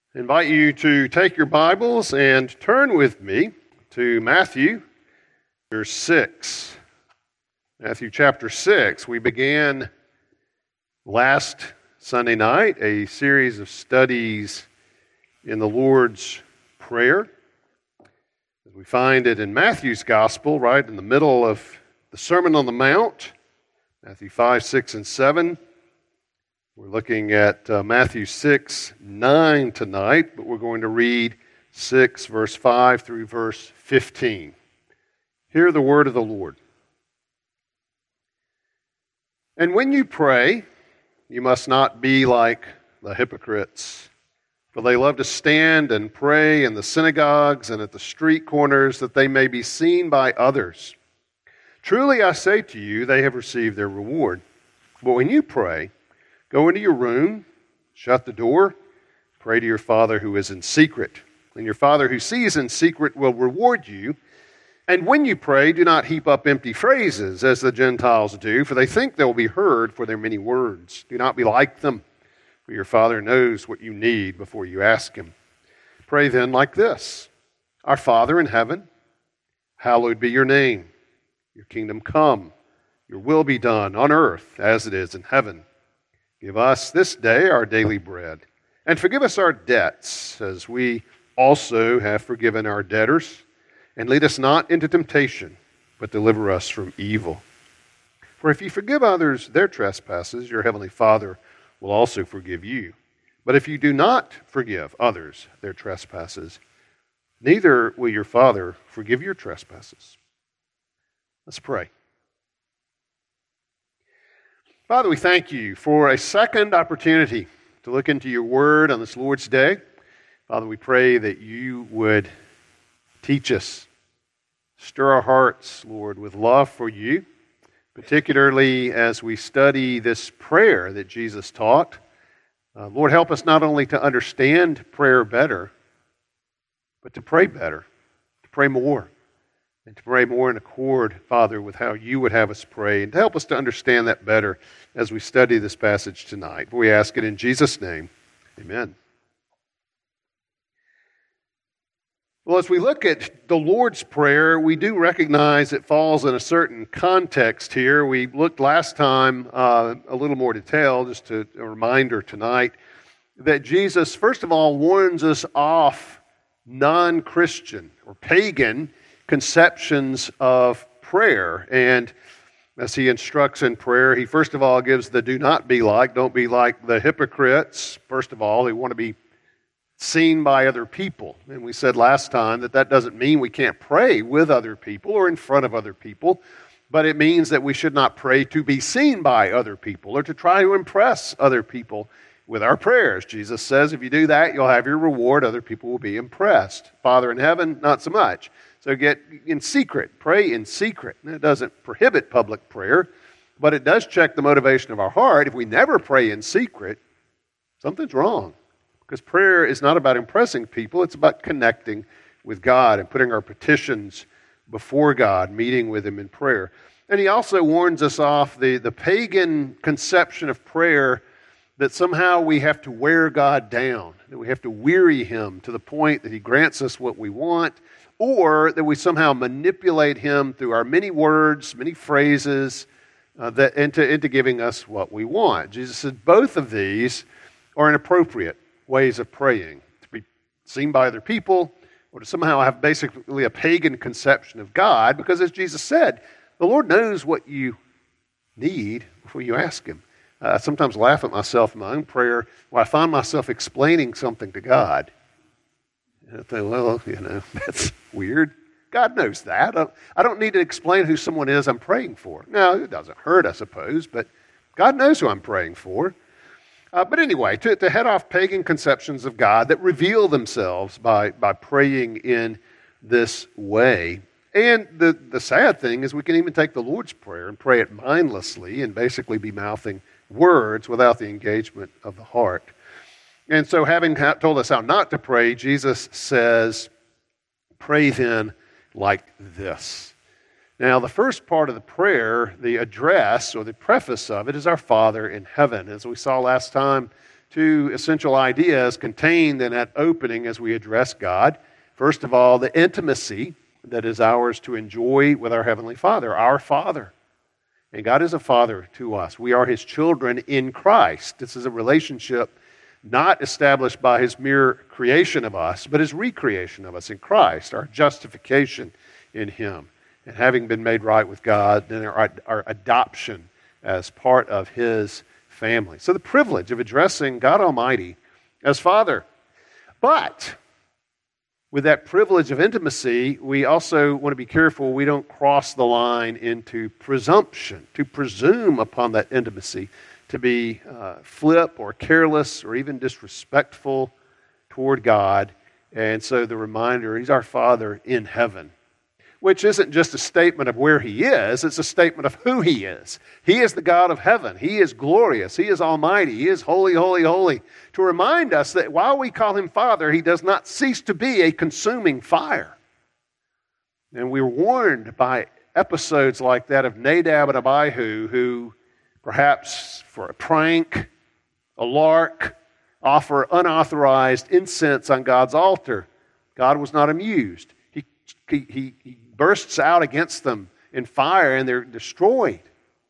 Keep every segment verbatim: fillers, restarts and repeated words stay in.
I invite you to take your Bibles and turn with me to Matthew chapter six. Matthew chapter six. We began last Sunday night a series of studies in the Lord's Prayer. As we find it in Matthew's Gospel, right in the middle of the Sermon on the Mount, Matthew five, six, and seven. We're looking at uh, Matthew six, nine tonight, but we're going to read six, verse five through verse fifteen. Hear the word of the Lord. And when you pray, you must not be like the hypocrites, for they love to stand and pray in the synagogues and at the street corners, that they may be seen by others. Truly I say to you, they have received their reward. But when you pray, go into your room, shut the door, pray to your Father who is in secret. And your Father who sees in secret will reward you. And when you pray, do not heap up empty phrases as the Gentiles do, for they think they will be heard for their many words. Do not be like them, for your Father knows what you need before you ask Him. Pray then like this: Our Father in heaven, hallowed be your name. Your kingdom come, your will be done on earth as it is in heaven. Give us this day our daily bread, and forgive us our debts, as we also have forgiven our debtors. And lead us not into temptation, but deliver us from evil. For if you forgive others their trespasses, your heavenly Father will also forgive you. But if you do not forgive others their trespasses, neither will your Father forgive your trespasses. Let's pray. Father, we thank you for a second opportunity to look into your word on this Lord's Day. Father, we pray that you would teach us, stir our hearts, Lord, with love for you, particularly as we study this prayer that Jesus taught. Uh, Lord, help us not only to understand prayer better, but to pray better, to pray more. And to pray more in accord, Father, with how you would have us pray, and to help us to understand that better as we study this passage tonight. We ask it in Jesus' name. Amen. Well, as we look at the Lord's Prayer, we do recognize it falls in a certain context here. We looked last time uh, a little more detail, just to, a reminder tonight, that Jesus, first of all, warns us off non-Christian or pagan conceptions of prayer. And as he instructs in prayer, he first of all gives the do not be like, don't be like the hypocrites. First of all, they want to be seen by other people. And we said last time that that doesn't mean we can't pray with other people or in front of other people, but it means that we should not pray to be seen by other people or to try to impress other people with our prayers. Jesus says if you do that, you'll have your reward. Other people will be impressed. Father in heaven, not so much. So get in secret, pray in secret. And it doesn't prohibit public prayer, but it does check the motivation of our heart. If we never pray in secret, something's wrong. Because prayer is not about impressing people, it's about connecting with God and putting our petitions before God, meeting with Him in prayer. And he also warns us off the, the pagan conception of prayer that somehow we have to wear God down, that we have to weary Him to the point that He grants us what we want, or that we somehow manipulate Him through our many words, many phrases, uh, that into, into giving us what we want. Jesus said both of these are inappropriate ways of praying, to be seen by other people, or to somehow have basically a pagan conception of God, because as Jesus said, the Lord knows what you need before you ask Him. Uh, I sometimes laugh at myself in my own prayer where I find myself explaining something to God. And I think, well, you know, that's weird. God knows that. I, I don't need to explain who someone is I'm praying for. No, it doesn't hurt, I suppose, but God knows who I'm praying for. Uh, but anyway, to, to head off pagan conceptions of God that reveal themselves by, by praying in this way. And the, the sad thing is we can even take the Lord's Prayer and pray it mindlessly and basically be mouthing words without the engagement of the heart. And so having told us how not to pray, Jesus says, pray then like this. Now, the first part of the prayer, the address or the preface of it, is our Father in heaven. As we saw last time, two essential ideas contained in that opening as we address God. First of all, the intimacy that is ours to enjoy with our Heavenly Father, our Father. And God is a Father to us. We are His children in Christ. This is a relationship not established by His mere creation of us, but His recreation of us in Christ, our justification in Him. And having been made right with God, then our, our adoption as part of His family. So the privilege of addressing God Almighty as Father. But with that privilege of intimacy, we also want to be careful we don't cross the line into presumption, to presume upon that intimacy, to be uh, flip or careless or even disrespectful toward God. And so the reminder, He's our Father in heaven, which isn't just a statement of where He is, it's a statement of who He is. He is the God of heaven. He is glorious. He is almighty. He is holy, holy, holy. To remind us that while we call Him Father, He does not cease to be a consuming fire. And we were warned by episodes like that of Nadab and Abihu, who perhaps for a prank, a lark, offer unauthorized incense on God's altar. God was not amused. He, he, he bursts out against them in fire and they're destroyed.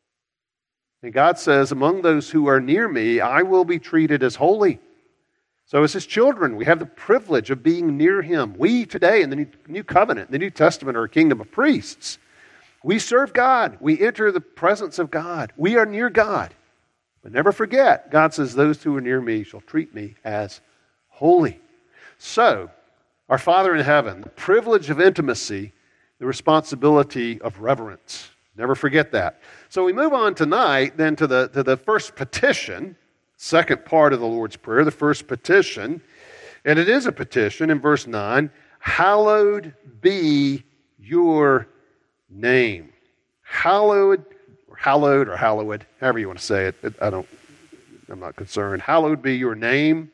And God says, among those who are near me, I will be treated as holy. So as His children, we have the privilege of being near Him. We today in the New, New Covenant, in the New Testament, are a kingdom of priests. We serve God. We enter the presence of God. We are near God. But never forget, God says, those who are near me shall treat me as holy. So, our Father in heaven, the privilege of intimacy, the responsibility of reverence. Never forget that. So we move on tonight then to the, to the first petition, second part of the Lord's Prayer, the first petition. And it is a petition in verse nine, hallowed be your name. Hallowed, or hallowed, or hallowed, however you want to say it. I don't, I'm not concerned. Hallowed be your name.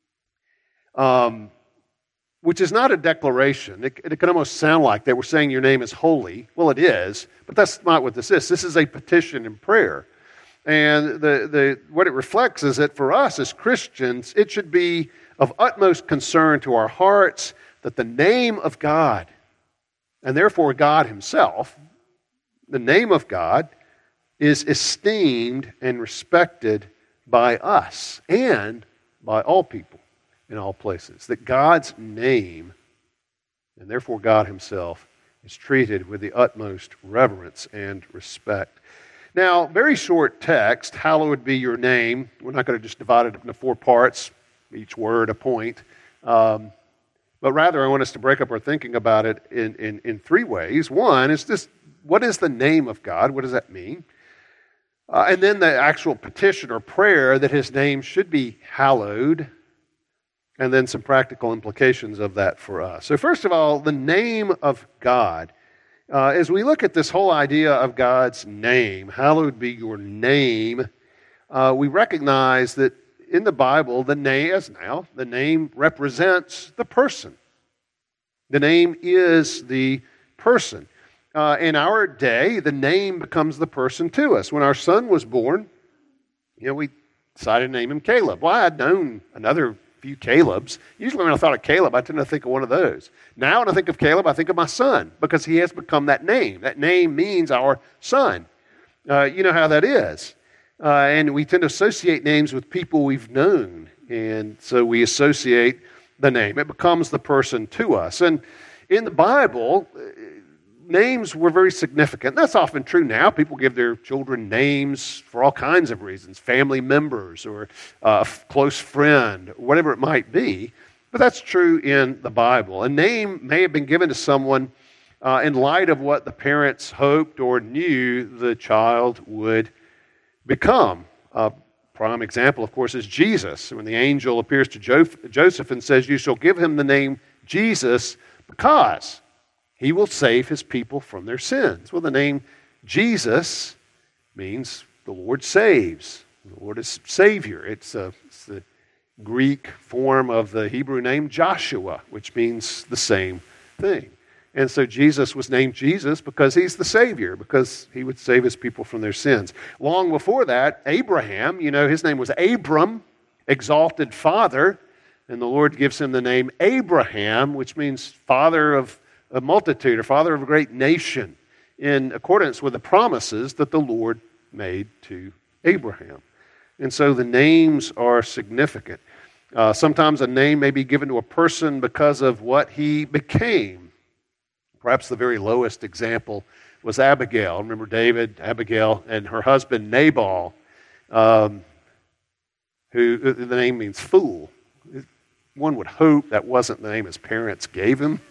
Um, which is not a declaration. It, it can almost sound like that we're saying your name is holy. Well, it is, but that's not what this is. This is a petition in prayer. And the, the what it reflects is that for us as Christians, it should be of utmost concern to our hearts that the name of God, and therefore God Himself, the name of God, is esteemed and respected by us and by all people in all places. That God's name, and therefore God Himself, is treated with the utmost reverence and respect. Now, very short text, hallowed be your name. We're not going to just divide it into four parts, each word a point. Um, but rather, I want us to break up our thinking about it in, in, in three ways. One is this, what is the name of God? What does that mean? Uh, and then the actual petition or prayer that His name should be hallowed, and then some practical implications of that for us. So first of all, the name of God. Uh, as we look at this whole idea of God's name, hallowed be your name, uh, we recognize that in the Bible, the name, as now, the name represents the person. The name is the person. Uh, in our day, the name becomes the person to us. When our son was born, you know, we decided to name him Caleb. Well, I had known another few Calebs. Usually when I thought of Caleb, I tend to think of one of those. Now when I think of Caleb, I think of my son, because he has become that name. That name means our son. Uh, you know how that is. Uh, and we tend to associate names with people we've known. And so we associate the name. It becomes the person to us. And in the Bible, names were very significant. That's often true now. People give their children names for all kinds of reasons, family members or a close friend, whatever it might be. But that's true in the Bible. A name may have been given to someone uh, in light of what the parents hoped or knew the child would become. A prime example, of course, is Jesus. When the angel appears to Joseph and says, "You shall give him the name Jesus because He will save His people from their sins." Well, the name Jesus means the Lord saves. The Lord is Savior. It's, a, it's the Greek form of the Hebrew name Joshua, which means the same thing. And so Jesus was named Jesus because He's the Savior, because He would save His people from their sins. Long before that, Abraham, you know, his name was Abram. exalted father, and the Lord gives him the name Abraham, which means father of a multitude, or father of a great nation, in accordance with the promises that the Lord made to Abraham. And so the names are significant. Uh, sometimes a name may be given to a person because of what he became. Perhaps the very lowest example was Abigail. Remember David, Abigail, and her husband Nabal, um, who the name means fool. One would hope that wasn't the name his parents gave him.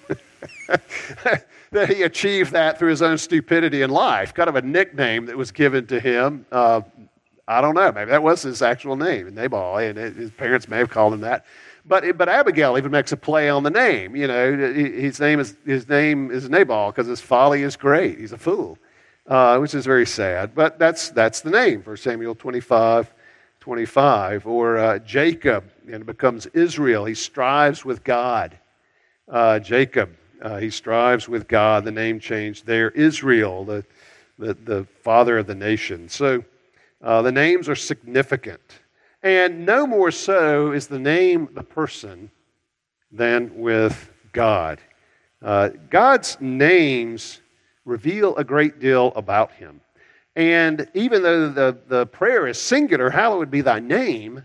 That he achieved that through his own stupidity in life. Kind of a nickname that was given to him. Uh, I don't know. Maybe that was his actual name, Nabal, and his parents may have called him that. But but Abigail even makes a play on the name. You know, his name is his name is Nabal because his folly is great. He's a fool, uh, which is very sad. But that's that's the name. First Samuel twenty-five, twenty-five, or uh, Jacob, and it becomes Israel. He strives with God. Uh, Jacob, uh, he strives with God. The name changed there. Israel, the the, the father of the nation. So uh, the names are significant. And no more so is the name the person than with God. Uh, God's names reveal a great deal about him. And even though the, the prayer is singular, hallowed be thy name,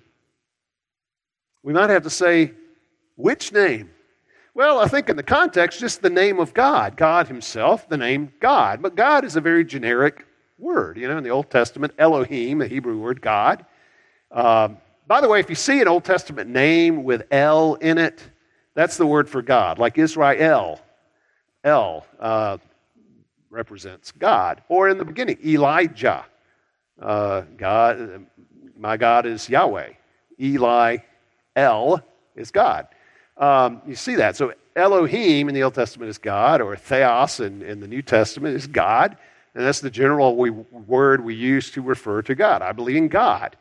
we might have to say, which name? Well, I think in the context, just the name of God. God himself, the name God. But God is a very generic word. You know, in the Old Testament, Elohim, the Hebrew word God. Um, by the way, if you see an Old Testament name with El in it, that's the word for God, like Israel. El uh, represents God. Or in the beginning, Elijah. Uh, God, my God is Yahweh. Eli, El is God. Um, you see that. So Elohim in the Old Testament is God, or Theos in, in the New Testament is God. And that's the general we, word we use to refer to God. I believe in God.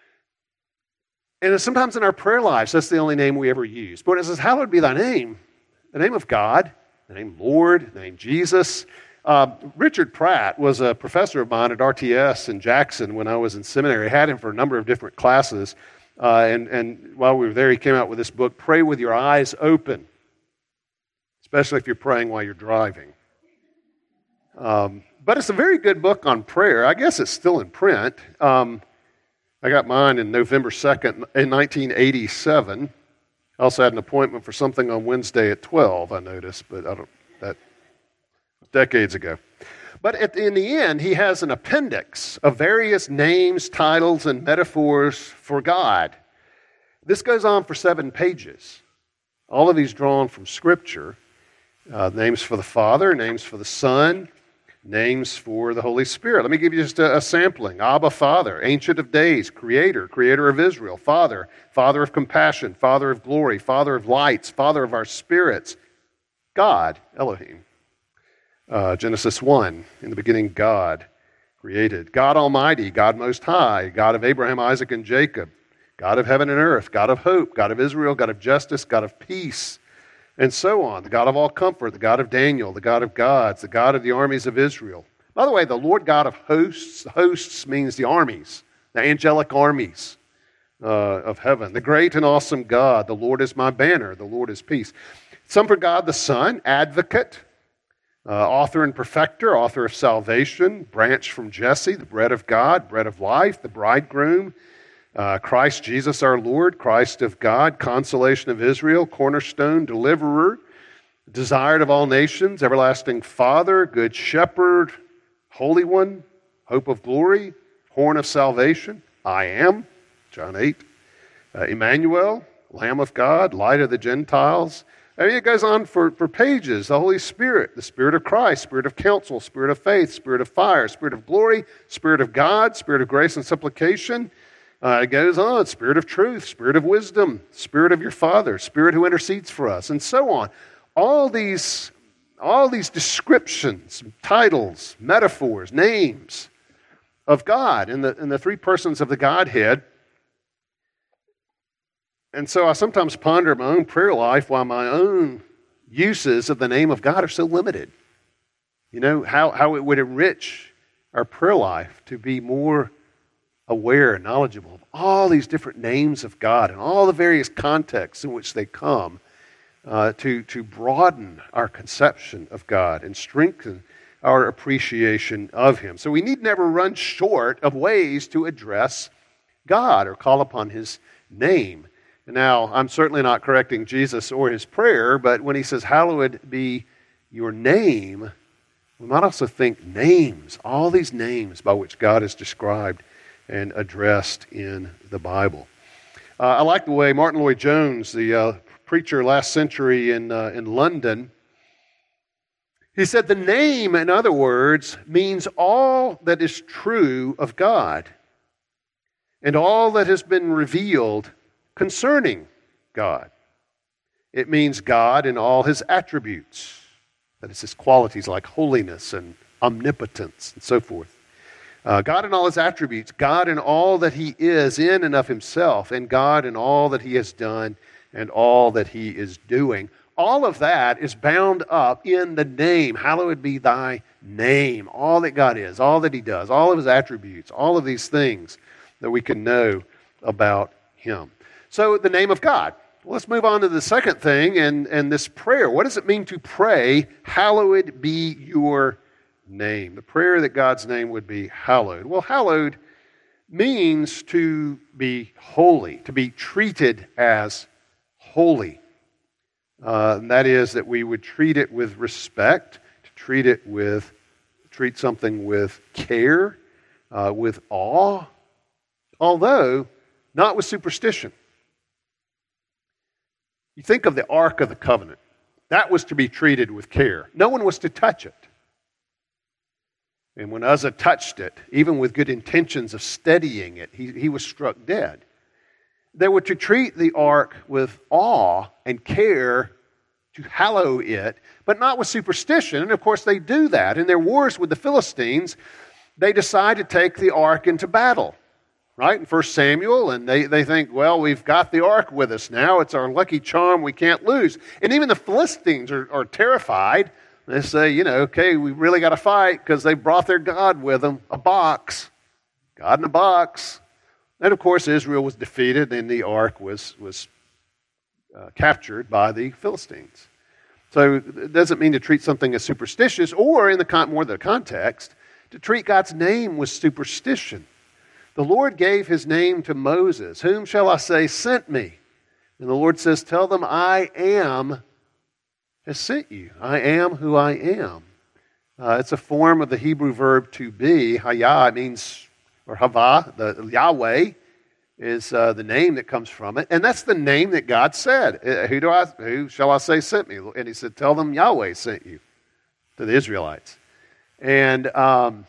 And sometimes in our prayer lives, that's the only name we ever use. But it says, hallowed be thy name, the name of God, the name Lord, the name Jesus. Uh, Richard Pratt was a professor of mine at R T S in Jackson when I was in seminary. I had him for a number of different classes. Uh, and, and while we were there, he came out with this book, Pray with Your Eyes Open, especially if you're praying while you're driving. Um, but it's a very good book on prayer. I guess it's still in print. Um, I got mine in November second in nineteen eighty-seven. I also had an appointment for something on Wednesday at twelve, I noticed, but I don't, that decades ago. But at, in the end, he has an appendix of various names, titles, and metaphors for God. This goes on for seven pages. All of these drawn from Scripture. Uh, names for the Father, names for the Son, names for the Holy Spirit. Let me give you just a, a sampling. Abba, Father, Ancient of Days, Creator, Creator of Israel, Father, Father of compassion, Father of glory, Father of lights, Father of our spirits, God, Elohim. Uh, Genesis one, in the beginning God created. God Almighty, God Most High, God of Abraham, Isaac, and Jacob, God of heaven and earth, God of hope, God of Israel, God of justice, God of peace, and so on. The God of all comfort, the God of Daniel, the God of gods, the God of the armies of Israel. By the way, the Lord God of hosts, hosts means the armies, the angelic armies uh, of heaven. The great and awesome God, the Lord is my banner, the Lord is peace. Some for God the Son, advocate, uh, author and perfecter, author of salvation, branch from Jesse, the bread of God, bread of life, the bridegroom, Uh, Christ Jesus our Lord, Christ of God, consolation of Israel, cornerstone, deliverer, desired of all nations, everlasting Father, good shepherd, Holy One, hope of glory, horn of salvation, I am, John eight, uh, Emmanuel, Lamb of God, light of the Gentiles. I mean, it goes on for, for pages. The Holy Spirit, the Spirit of Christ, Spirit of counsel, Spirit of faith, Spirit of fire, Spirit of glory, Spirit of God, Spirit of grace and supplication. Uh, it goes on, Spirit of truth, Spirit of wisdom, Spirit of your Father, Spirit who intercedes for us, and so on. All these, all these descriptions, titles, metaphors, names of God in the, in the three persons of the Godhead. And so I sometimes ponder my own prayer life why my own uses of the name of God are so limited. You know, how, how it would enrich our prayer life to be more aware and knowledgeable of all these different names of God and all the various contexts in which they come uh, to, to broaden our conception of God and strengthen our appreciation of Him. So we need never run short of ways to address God or call upon His name. Now, I'm certainly not correcting Jesus or His prayer, but when He says, hallowed be your name, we might also think names, all these names by which God is described and addressed in the Bible. Uh, I like the way Martin Lloyd-Jones, the uh, preacher last century in, uh, in London, he said, the name, in other words, means all that is true of God and all that has been revealed concerning God. It means God in all His attributes, that is, His qualities like holiness and omnipotence and so forth. Uh, God in all His attributes, God in all that He is in and of Himself, and God in all that He has done and all that He is doing. All of that is bound up in the name. Hallowed be thy name. All that God is, all that He does, all of His attributes, all of these things that we can know about Him. So the name of God. Well, let's move on to the second thing, and, and this prayer. What does it mean to pray, hallowed be your name? The prayer that God's name would be hallowed. Well, hallowed means to be holy, to be treated as holy. Uh, and that is that we would treat it with respect, to treat it with, treat something with care, uh, with awe, although not with superstition. You think of the Ark of the Covenant. That was to be treated with care. No one was to touch it. And when Uzzah touched it, even with good intentions of steadying it, he, he was struck dead. They were to treat the ark with awe and care, to hallow it, but not with superstition. And of course they do that. In their wars with the Philistines, they decide to take the ark into battle, right? In First Samuel, and they, they think, well, we've got the ark with us now. It's our lucky charm. We can't lose. And even the Philistines are, are terrified. They say, you know, okay, we really got to fight because they brought their God with them, a box, God in a box. And of course, Israel was defeated, and the ark was was uh, captured by the Philistines. So it doesn't mean to treat something as superstitious, or in the con- more the context, to treat God's name with superstition. The Lord gave His name to Moses. Whom shall I say sent me? And the Lord says, tell them I am has sent you. I am who I am. Uh, it's a form of the Hebrew verb to be. Hayah, it means, or Havah, the Yahweh is uh, the name that comes from it. And that's the name that God said. Uh, Who do I? Who shall I say sent me? And He said, tell them Yahweh sent you, to the Israelites. And um,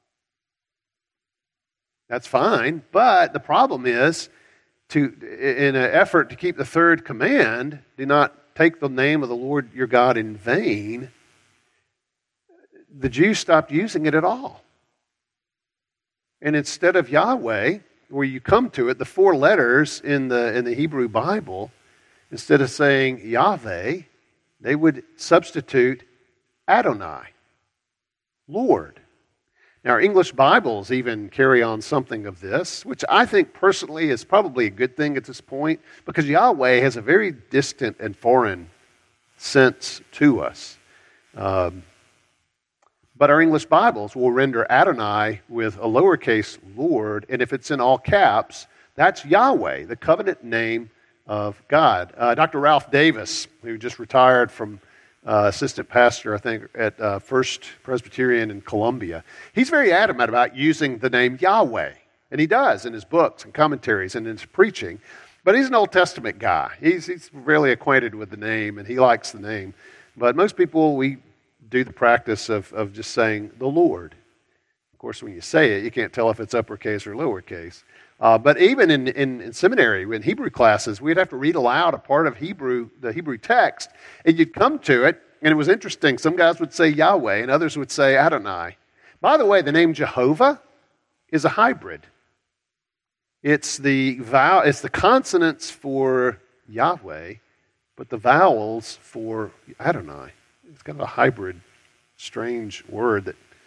that's fine. But the problem is, to in an effort to keep the third command, do not take the name of the Lord your God in vain, the Jews stopped using it at all. And instead of Yahweh, where you come to it, the four letters in the in the Hebrew Bible, instead of saying Yahweh, they would substitute Adonai, Lord. Now, our English Bibles even carry on something of this, which I think personally is probably a good thing at this point, because Yahweh has a very distant and foreign sense to us. Um, but our English Bibles will render Adonai with a lowercase Lord, and if it's in all caps, that's Yahweh, the covenant name of God. Uh, Doctor Ralph Davis, who just retired from Uh, assistant pastor, I think, at uh, First Presbyterian in Columbia. He's very adamant about using the name Yahweh, and he does in his books and commentaries and in his preaching. But he's an Old Testament guy. He's, he's really acquainted with the name, and he likes the name. But most people, we do the practice of, of just saying the Lord. Of course, when you say it, you can't tell if it's uppercase or lowercase. Uh, but even in, in, in seminary, in Hebrew classes, we'd have to read aloud a part of Hebrew, the Hebrew text, and you'd come to it, and it was interesting. Some guys would say Yahweh, and others would say Adonai. By the way, the name Jehovah is a hybrid. It's the vow, it's the consonants for Yahweh, but the vowels for Adonai. It's kind of a hybrid, strange word that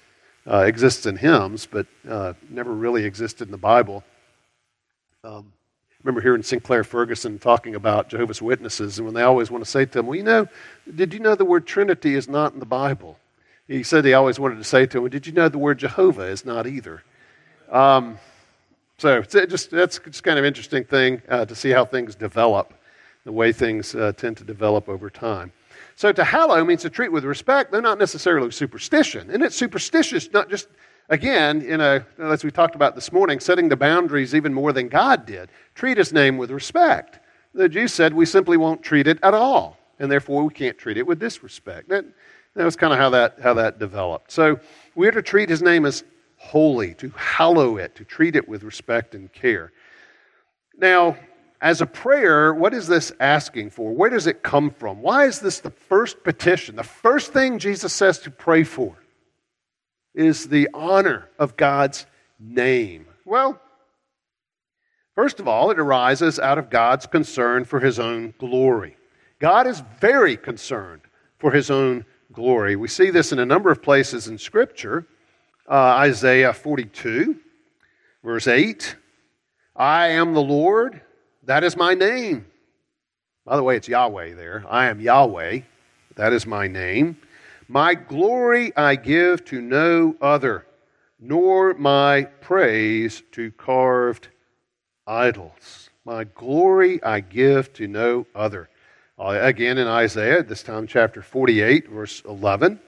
uh, exists in hymns, but uh, never really existed in the Bible. Um, I remember hearing Sinclair Ferguson talking about Jehovah's Witnesses, and when they always want to say to them, well, you know, did you know the word Trinity is not in the Bible? He said he always wanted to say to them, did you know the word Jehovah is not either? Um, so it's just that's just kind of interesting thing uh, to see how things develop, the way things uh, tend to develop over time. So to hallow means to treat with respect, though not necessarily superstition. And it's superstitious, not just, again, in a, as we talked about this morning, setting the boundaries even more than God did. Treat his name with respect. The Jews said we simply won't treat it at all, and therefore we can't treat it with disrespect. That, that was kind of how that, how that developed. So we are to treat his name as holy, to hallow it, to treat it with respect and care. Now, as a prayer, what is this asking for? Where does it come from? Why is this the first petition? The first thing Jesus says to pray for is the honor of God's name. Well, first of all, it arises out of God's concern for his own glory. God is very concerned for his own glory. We see this in a number of places in Scripture. Uh, Isaiah forty-two, verse eight, I am the Lord, that is my name. By the way, it's Yahweh there. I am Yahweh. That is my name. My glory I give to no other, nor my praise to carved idols. My glory I give to no other. Uh, again in Isaiah, this time chapter forty-eight, verse eleven.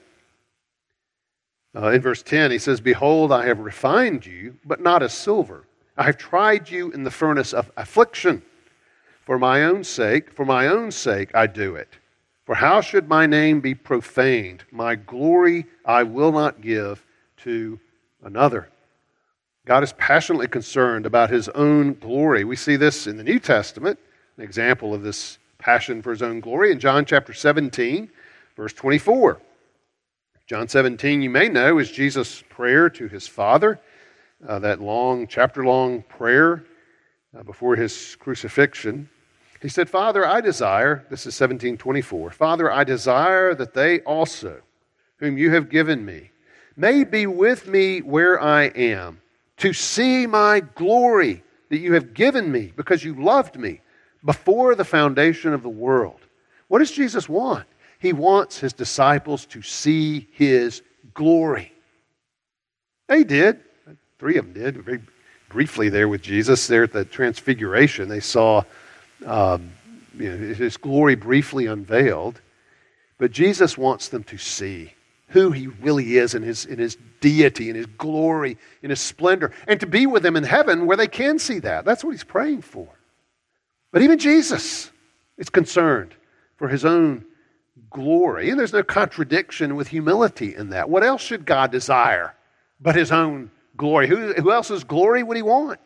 Uh, in verse ten, he says, Behold, I have refined you, but not as silver. I have tried you in the furnace of affliction. For my own sake, for my own sake I do it. For how should my name be profaned? My glory I will not give to another. God is passionately concerned about his own glory. We see this in the New Testament, an example of this passion for his own glory in John chapter seventeen, verse twenty-four. John seventeen, you may know, is Jesus' prayer to his Father, uh, that long, chapter-long prayer uh, before his crucifixion. He said, Father, I desire, this is seventeen twenty-four, Father, I desire that they also, whom you have given me, may be with me where I am, to see my glory that you have given me because you loved me before the foundation of the world. What does Jesus want? He wants his disciples to see his glory. They did. Three of them did. Very briefly there with Jesus, there at the Transfiguration, they saw um, you know, his glory briefly unveiled. But Jesus wants them to see who he really is in his, in his deity, in his glory, in his splendor, and to be with him in heaven where they can see that. That's what he's praying for. But even Jesus is concerned for his own glory. And there's no contradiction with humility in that. What else should God desire but his own glory? Who, who else's glory would he want?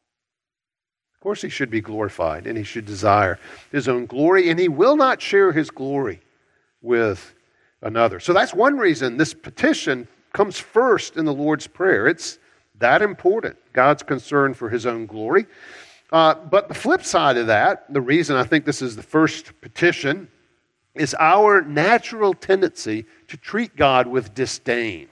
Of course he should be glorified, and he should desire his own glory, and he will not share his glory with another. So that's one reason this petition comes first in the Lord's Prayer. It's that important, God's concern for his own glory. Uh, but the flip side of that, the reason I think this is the first petition, is our natural tendency to treat God with disdain.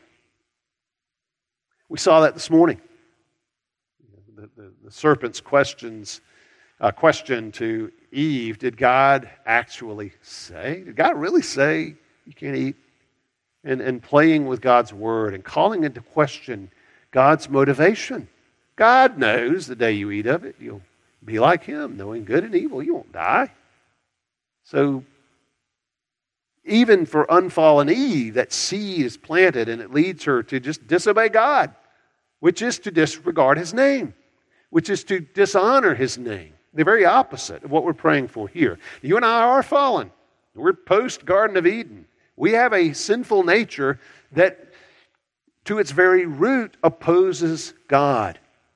We saw that this morning. The, the, the serpent's questions, uh, question to Eve, did God actually say? Did God really say you can't eat? And, and playing with God's word and calling into question God's motivation. God knows the day you eat of it, you'll be like him, knowing good and evil. You won't die. So even for unfallen Eve, that seed is planted and it leads her to just disobey God, which is to disregard his name, which is to dishonor his name. The very opposite of what we're praying for here. You and I are fallen. We're post-Garden of Eden. We have a sinful nature that to its very root opposes God.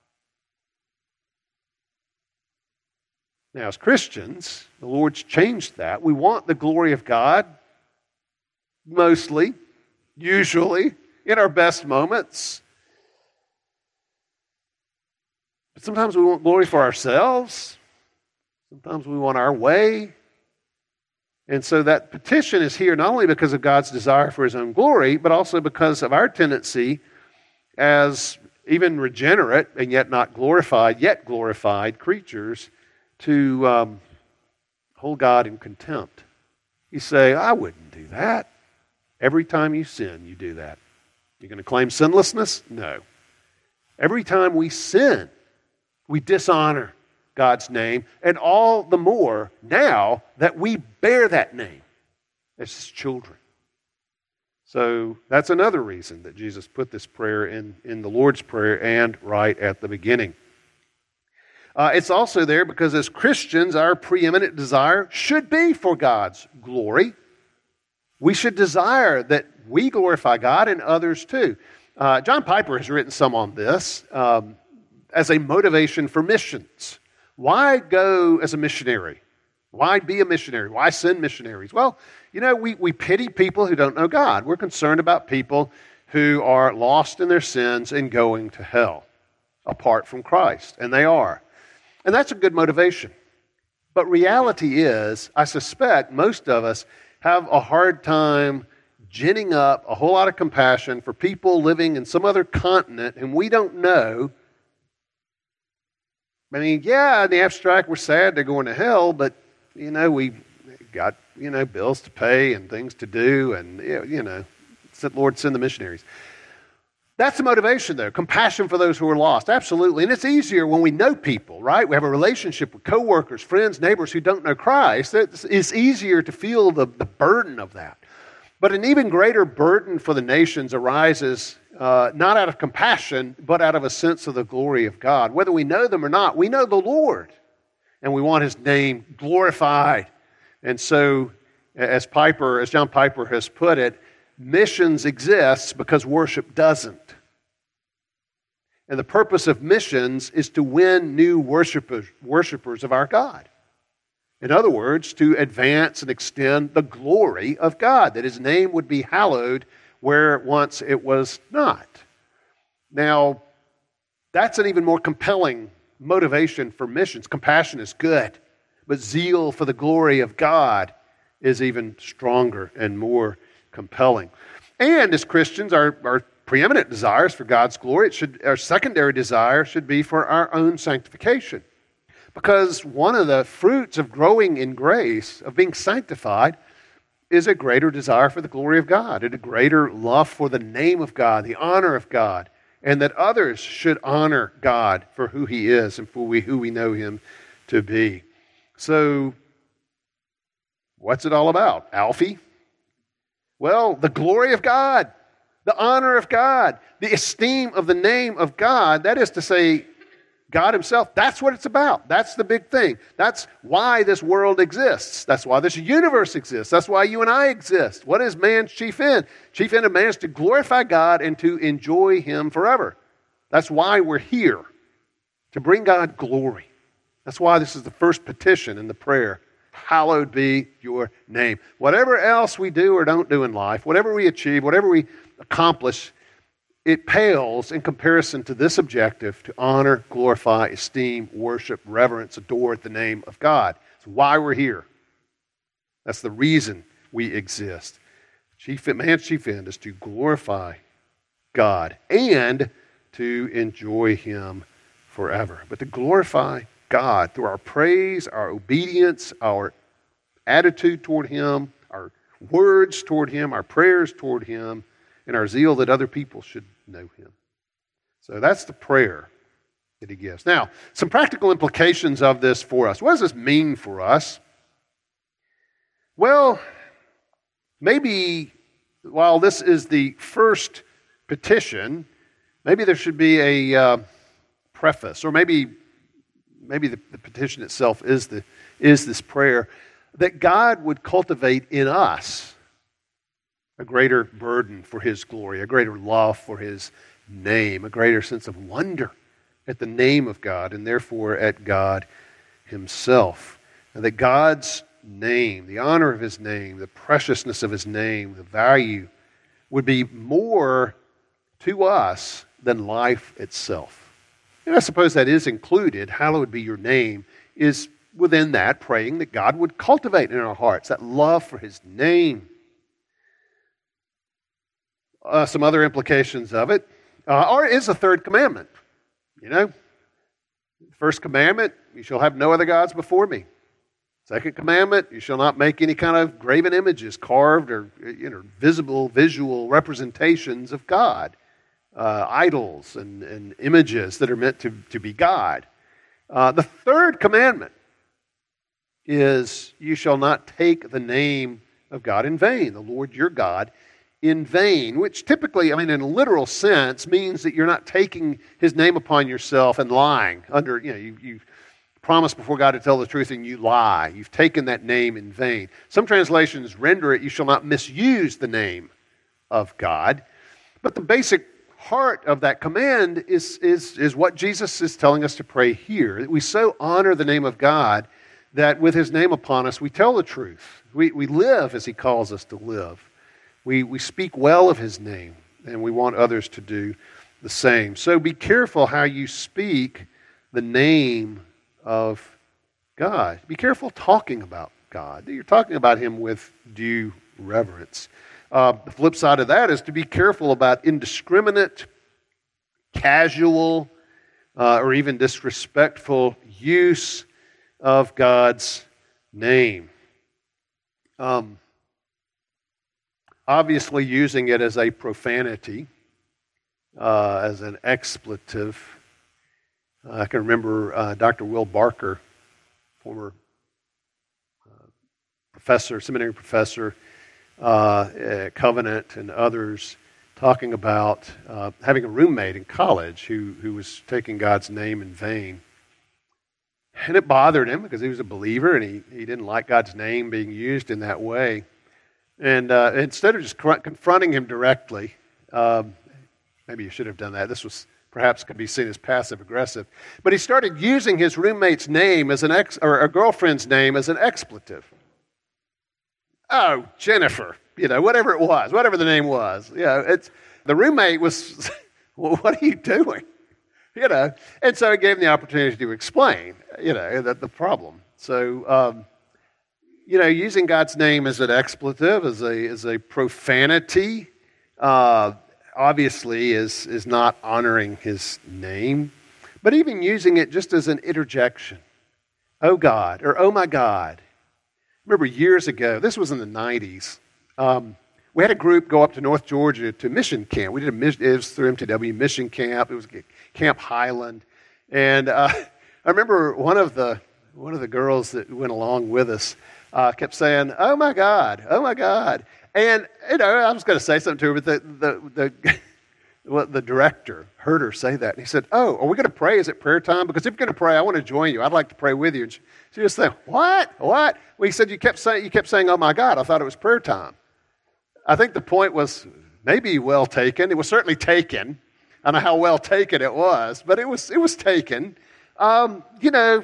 Now, as Christians, the Lord's changed that. We want the glory of God, mostly, usually, in our best moments. But sometimes we want glory for ourselves. Sometimes we want our way. And so that petition is here not only because of God's desire for his own glory, but also because of our tendency as even regenerate and yet not glorified, yet glorified creatures to um, hold God in contempt. You say, I wouldn't do that. Every time you sin, you do that. You're going to claim sinlessness? No. Every time we sin, we dishonor God's name, and all the more now that we bear that name as His children. So that's another reason that Jesus put this prayer in, in the Lord's Prayer and right at the beginning. Uh, it's also there because as Christians, our preeminent desire should be for God's glory. We should desire that we glorify God and others too. Uh, John Piper has written some on this um, as a motivation for missions. Why go as a missionary? Why be a missionary? Why send missionaries? Well, you know, we, we pity people who don't know God. We're concerned about people who are lost in their sins and going to hell apart from Christ, and they are. And that's a good motivation. But reality is, I suspect most of us have a hard time ginning up a whole lot of compassion for people living in some other continent and we don't know. I mean, yeah, in the abstract, we're sad they're going to hell, but, you know, we got, you know, bills to pay and things to do, and, you know, Lord, send the missionaries. That's the motivation, though, compassion for those who are lost, absolutely. And it's easier when we know people, right? We have a relationship with coworkers, friends, neighbors who don't know Christ. It's easier to feel the, the burden of that. But an even greater burden for the nations arises uh, not out of compassion, but out of a sense of the glory of God. Whether we know them or not, we know the Lord, and we want His name glorified. And so, as Piper, as John Piper has put it, missions exists because worship doesn't. And the purpose of missions is to win new worshipers, worshipers of our God. In other words, to advance and extend the glory of God, that His name would be hallowed where once it was not. Now, that's an even more compelling motivation for missions. Compassion is good, but zeal for the glory of God is even stronger and more compelling. And as Christians, our, our preeminent desires for God's glory, it should, our secondary desire should be for our own sanctification. Because one of the fruits of growing in grace, of being sanctified, is a greater desire for the glory of God, and a greater love for the name of God, the honor of God, and that others should honor God for who He is and for we, who we know Him to be. So, what's it all about, Alfie? Well, the glory of God, the honor of God, the esteem of the name of God, that is to say, God Himself, that's what it's about. That's the big thing. That's why this world exists. That's why this universe exists. That's why you and I exist. What is man's chief end? Chief end of man is to glorify God and to enjoy Him forever. That's why we're here, to bring God glory. That's why this is the first petition in the prayer. Hallowed be your name. Whatever else we do or don't do in life, whatever we achieve, whatever we accomplish, it pales in comparison to this objective to honor, glorify, esteem, worship, reverence, adore the name of God. It's why we're here. That's the reason we exist. Chief, man's chief end is to glorify God and to enjoy Him forever. But to glorify God through our praise, our obedience, our attitude toward Him, our words toward Him, our prayers toward Him, and our zeal that other people should know Him. So that's the prayer that He gives. Now, some practical implications of this for us. What does this mean for us? Well, maybe while this is the first petition, maybe there should be a uh, preface, or maybe maybe the, the petition itself is the is this prayer, that God would cultivate in us a greater burden for His glory, a greater love for His name, a greater sense of wonder at the name of God, and therefore at God Himself. And that God's name, the honor of His name, the preciousness of His name, the value would be more to us than life itself. And I suppose that is included, hallowed be your name, is within that praying that God would cultivate in our hearts that love for His name. Uh, some other implications of it. Uh, or is a third commandment. You know, first commandment, you shall have no other gods before me. Second commandment, you shall not make any kind of graven images, carved or you know, visible, visual representations of God, uh, idols and, and images that are meant to, to be God. Uh, the third commandment is you shall not take the name of God in vain, the Lord your God in vain, which typically, I mean, in a literal sense, means that you're not taking his name upon yourself and lying under, you know, you, you promise before God to tell the truth and you lie. You've taken that name in vain. Some translations render it, you shall not misuse the name of God. But the basic heart of that command is, is, is what Jesus is telling us to pray here. That we so honor the name of God that with his name upon us, we tell the truth. We, we live as he calls us to live. We, we speak well of his name, and we want others to do the same. So be careful how you speak the name of God. Be careful talking about God. You're talking about him with due reverence. Uh, the flip side of that is to be careful about indiscriminate, casual, uh, or even disrespectful use of God's name. Um, obviously using it as a profanity, uh, as an expletive. Uh, I can remember uh, Doctor Will Barker, former uh, professor, seminary professor uh, at Covenant and others, talking about uh, having a roommate in college who, who was taking God's name in vain. And it bothered him because he was a believer and he, he didn't like God's name being used in that way. And uh, instead of just confronting him directly, um, maybe you should have done that. This was perhaps could be seen as passive-aggressive. But he started using his roommate's name as an ex, or a girlfriend's name as an expletive. Oh, Jennifer, you know, whatever it was, whatever the name was. You know, it's, the roommate was, well, what are you doing? You know, and so it gave him the opportunity to explain, you know, that the problem. So, um, you know, using God's name as an expletive, as a as a profanity, uh, obviously is is not honoring his name. But even using it just as an interjection, oh God, or oh my God. Remember years ago, this was in the nineties. Um, we had a group go up to North Georgia to mission camp. We did a mission, it was through M T W mission camp. It was Camp Highland, and uh, I remember one of the one of the girls that went along with us uh, kept saying, "Oh my God, oh my God," and you know I was going to say something to her, but the the the, well, the director heard her say that, and he said, "Oh, are we going to pray? Is it prayer time? Because if you're going to pray, I want to join you. I'd like to pray with you." And she, she was saying, "What? What?" Well, he said, "You kept saying you kept saying, oh my God. I thought it was prayer time." I think the point was maybe well taken. It was certainly taken. I don't know how well taken it was, but it was it was taken. Um, you know,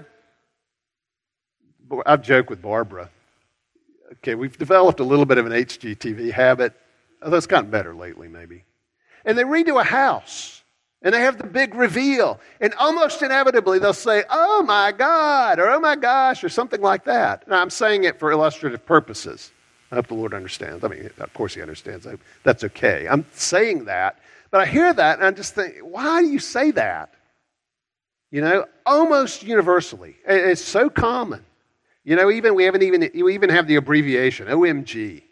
I've joked with Barbara. Okay, we've developed a little bit of an H G T V habit, although it's gotten better lately maybe. And they redo a house, and they have the big reveal, and almost inevitably they'll say, "Oh my God," or "Oh my gosh," or something like that. And I'm saying it for illustrative purposes. I hope the Lord understands. I mean, of course he understands. That's okay. I'm saying that. But I hear that, and I just think, why do you say that? You know, almost universally. It's so common. You know, even we haven't even, you even have the abbreviation, O M G.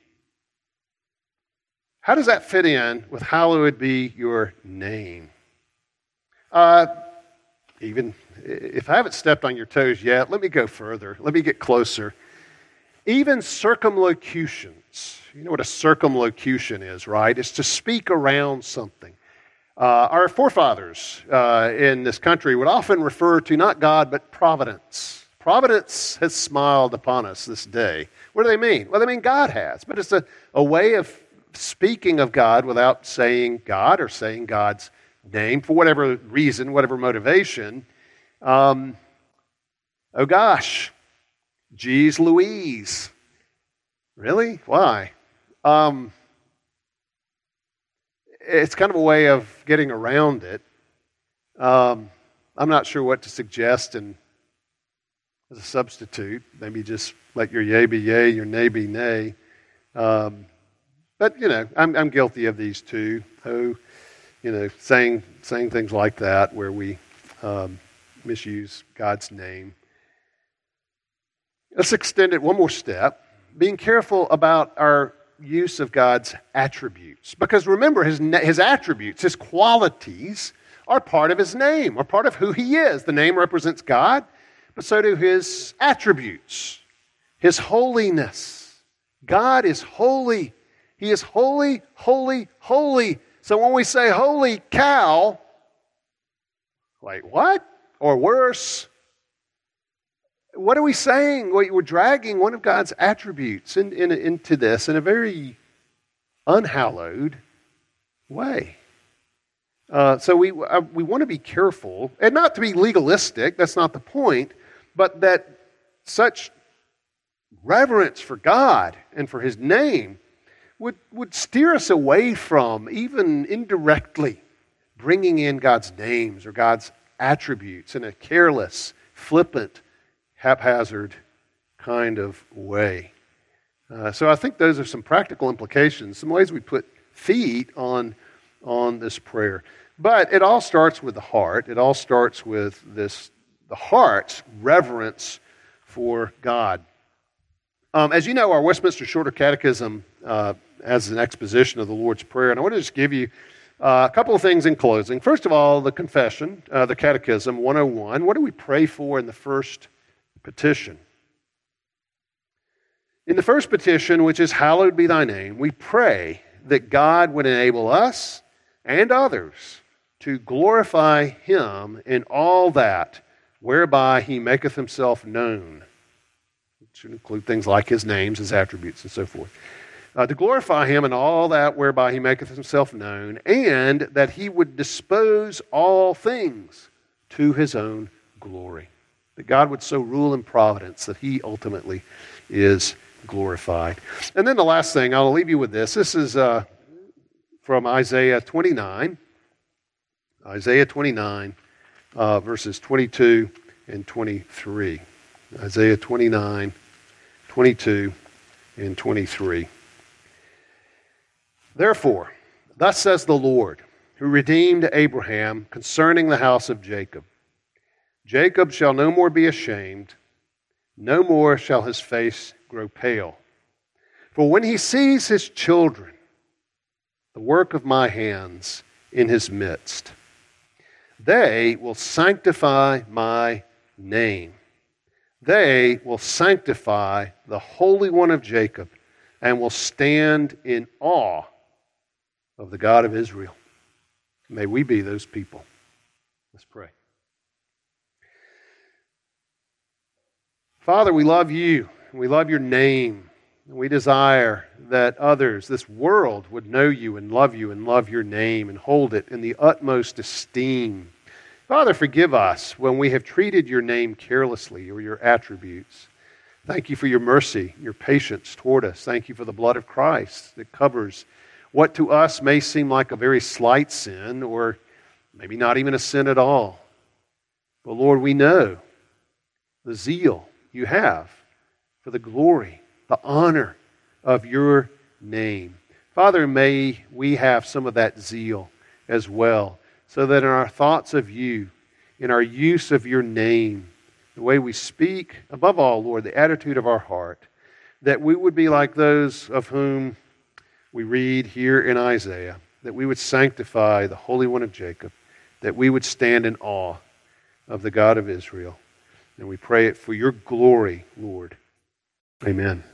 How does that fit in with hallowed be your name? Uh, even if I haven't stepped on your toes yet, let me go further. Let me get closer. Even circumlocutions. You know what a circumlocution is, right? It's to speak around something. Uh, our forefathers uh, in this country would often refer to not God, but providence. Providence has smiled upon us this day. What do they mean? Well, they mean God has, but it's a, a way of speaking of God without saying God or saying God's name for whatever reason, whatever motivation. Um, oh gosh, geez Louise. Really? Why? Um, it's kind of a way of getting around it. Um, I'm not sure what to suggest and as a substitute. Maybe just let your yea be yea, your nay be nay. Um, but, you know, I'm, I'm guilty of these two. Oh, you know, saying saying things like that where we um, misuse God's name. Let's extend it one more step, being careful about our use of God's attributes. Because remember, his, his attributes, his qualities, are part of his name, are part of who he is. The name represents God, but so do his attributes, his holiness. God is holy. He is holy, holy, holy. So when we say holy cow, like what? Or worse, what are we saying? We're dragging one of God's attributes in, in, into this in a very unhallowed way. Uh, so we uh, we want to be careful, and not to be legalistic, that's not the point, but that such reverence for God and for his name would, would steer us away from, even indirectly, bringing in God's names or God's attributes in a careless, flippant, haphazard kind of way. Uh, so I think those are some practical implications, some ways we put feet on, on this prayer. But it all starts with the heart. It all starts with this, the heart's reverence for God. Um, as you know, our Westminster Shorter Catechism uh, has an exposition of the Lord's Prayer, and I want to just give you uh, a couple of things in closing. First of all, the confession, uh, the Catechism one oh one. What do we pray for in the first petition? In the first petition, which is hallowed be thy name, we pray that God would enable us and others to glorify him in all that whereby he maketh himself known. It should include things like his names, his attributes, and so forth. Uh, to glorify him in all that whereby he maketh himself known, and that he would dispose all things to his own glory. That God would so rule in providence that he ultimately is glorified. And then the last thing, I'll leave you with this. This is uh, from Isaiah twenty-nine. Isaiah twenty-nine, uh, verses twenty-two and twenty-three. Isaiah twenty-nine, twenty-two and twenty-three. Therefore, thus says the Lord, who redeemed Abraham concerning the house of Jacob. Jacob shall no more be ashamed, no more shall his face grow pale. For when he sees his children, the work of my hands in his midst, they will sanctify my name. They will sanctify the Holy One of Jacob and will stand in awe of the God of Israel. May we be those people. Let's pray. Father, we love you. We love your name. And we desire that others, this world, would know you and love you and love your name and hold it in the utmost esteem. Father, forgive us when we have treated your name carelessly or your attributes. Thank you for your mercy, your patience toward us. Thank you for the blood of Christ that covers what to us may seem like a very slight sin or maybe not even a sin at all. But Lord, we know the zeal you have for the glory, the honor of your name. Father, may we have some of that zeal as well, so that in our thoughts of you, in our use of your name, the way we speak, above all, Lord, the attitude of our heart, that we would be like those of whom we read here in Isaiah, that we would sanctify the Holy One of Jacob, that we would stand in awe of the God of Israel. And we pray it for your glory, Lord. Amen.